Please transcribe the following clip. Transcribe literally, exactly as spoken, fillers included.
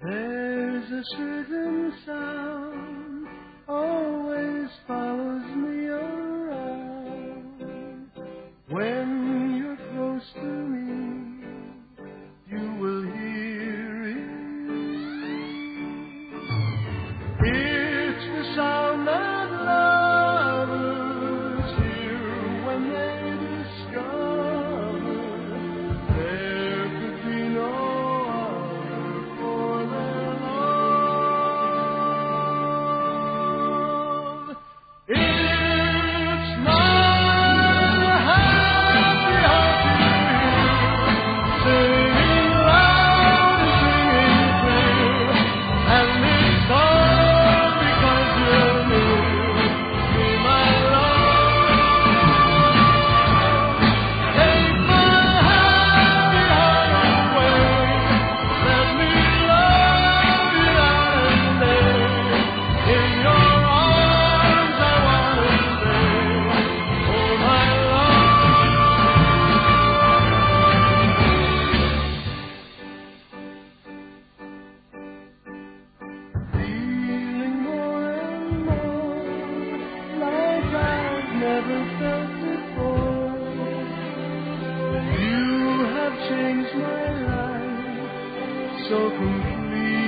There's a certain sound always follows me around. When you're close to me, you will hear it. It's the sound that lovers hear when they discover there could be no other for their love. It's my happy heart to hear singing loud and singing clear, and it's all because you're near me, my love. Take my happy heart away, let me love you night and day. In your arms I wanna stay, oh my love. Feeling more and more like I've never felt before. You have changed my life so completely.